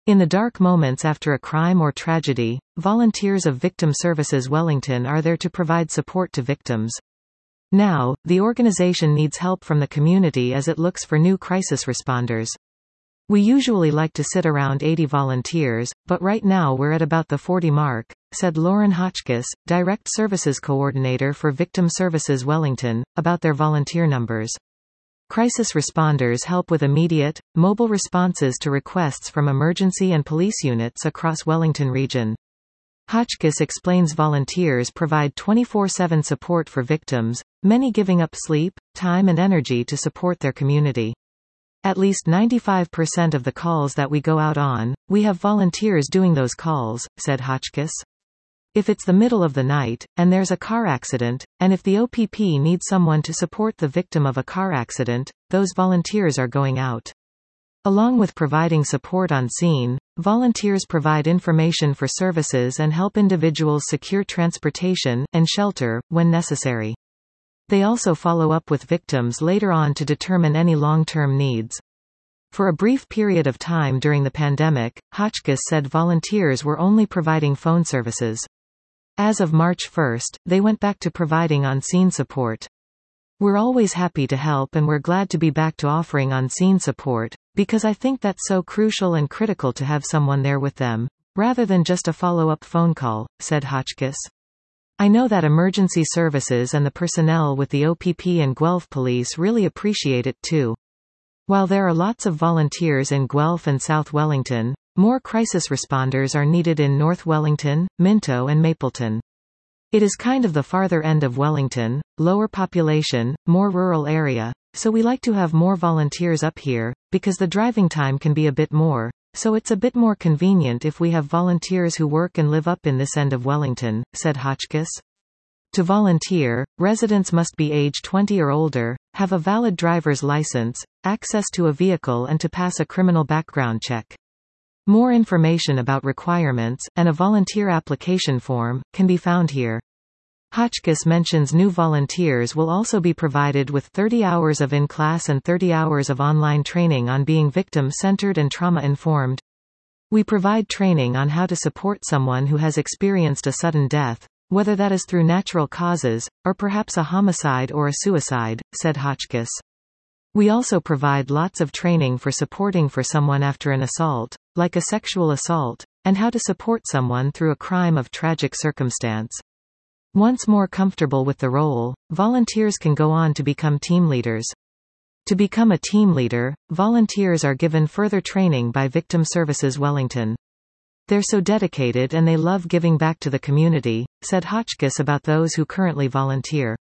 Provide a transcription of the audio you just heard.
In the dark moments after a crime or tragedy, volunteers of Victim Services Wellington are there to provide support to victims. Now, the organization needs help from the community as it looks for new crisis responders. We usually like to sit around 80 volunteers, but right now we're at about the 40 mark, said Lauren Hotchkiss, Direct Services Coordinator for Victim Services Wellington, about their volunteer numbers. Crisis responders help with immediate, mobile responses to requests from emergency and police units across Wellington region. Hotchkiss explains volunteers provide 24/7 support for victims, many giving up sleep, time and energy to support their community. At least 95% of the calls that we go out on, we have volunteers doing those calls, said Hotchkiss. If it's the middle of the night, and there's a car accident, and if the OPP needs someone to support the victim of a car accident, those volunteers are going out. Along with providing support on scene, volunteers provide information for services and help individuals secure transportation and shelter, when necessary. They also follow up with victims later on to determine any long-term needs. For a brief period of time during the pandemic, Hotchkiss said volunteers were only providing phone services. As of March 1, they went back to providing on-scene support. We're always happy to help and we're glad to be back to offering on-scene support, because I think that's so crucial and critical to have someone there with them, rather than just a follow-up phone call, said Hotchkiss. I know that emergency services and the personnel with the OPP and Guelph Police really appreciate it too. While there are lots of volunteers in Guelph and South Wellington, more crisis responders are needed in North Wellington, Minto and Mapleton. It is kind of the farther end of Wellington, lower population, more rural area, so we like to have more volunteers up here, because the driving time can be a bit more, so it's a bit more convenient if we have volunteers who work and live up in this end of Wellington, said Hotchkiss. To volunteer, residents must be age 20 or older, have a valid driver's license, access to a vehicle and to pass a criminal background check. More information about requirements, and a volunteer application form, can be found here. Hotchkiss mentions new volunteers will also be provided with 30 hours of in-class and 30 hours of online training on being victim-centered and trauma-informed. We provide training on how to support someone who has experienced a sudden death, whether that is through natural causes, or perhaps a homicide or a suicide, said Hotchkiss. We also provide lots of training for supporting for someone after an assault, like a sexual assault, and how to support someone through a crime of tragic circumstance. Once more comfortable with the role, volunteers can go on to become team leaders. To become a team leader, volunteers are given further training by Victim Services Wellington. They're so dedicated and they love giving back to the community, said Hotchkiss about those who currently volunteer.